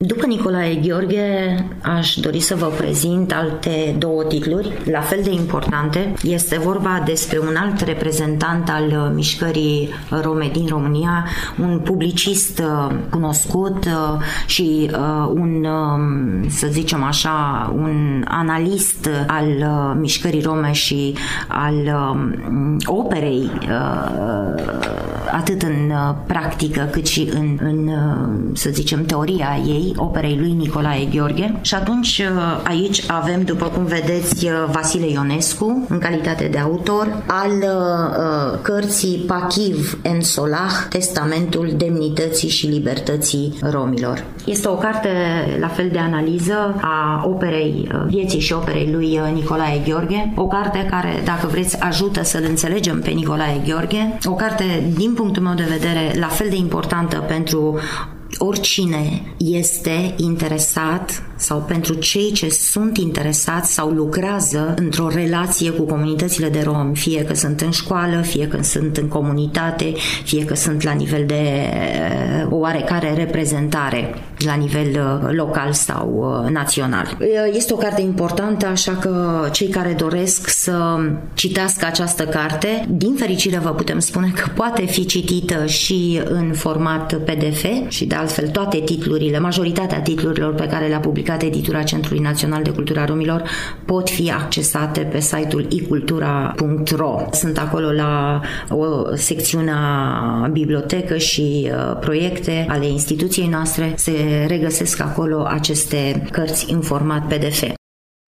După Nicolae Gheorghe, aș dori să vă prezint alte două titluri, la fel de importante. Este vorba despre un alt reprezentant al mișcării rome din România, un publicist cunoscut și să zicem așa, un analist al mișcării rome și al operei, atât în practică cât și în să zicem, teoria ei, operei lui Nicolae Gheorghe. Și atunci aici avem, după cum vedeți, Vasile Ionescu, în calitate de autor, al cărții Pachiv en Solah, Testamentul demnității și libertății romilor. Este o carte la fel de analiză a operei, vieții și operei lui Nicolae Gheorghe, o carte care, dacă vreți, ajută să-l înțelegem pe Nicolae Gheorghe, o carte, din punctul meu de vedere, la fel de importantă pentru oricine este interesat sau pentru cei ce sunt interesați sau lucrează într-o relație cu comunitățile de romi, fie că sunt în școală, fie că sunt în comunitate, fie că sunt la nivel de oarecare reprezentare la nivel local sau național. Este o carte importantă, așa că cei care doresc să citească această carte, din fericire vă putem spune că poate fi citită și în format PDF și de altfel toate titlurile, majoritatea titlurilor pe care le-a publicat editura Centrului Național de Cultura Romilor pot fi accesate pe site-ul icultura.ro. Sunt acolo la o secțiune a bibliotecă și proiecte ale instituției noastre. Se regăsesc acolo aceste cărți în format PDF.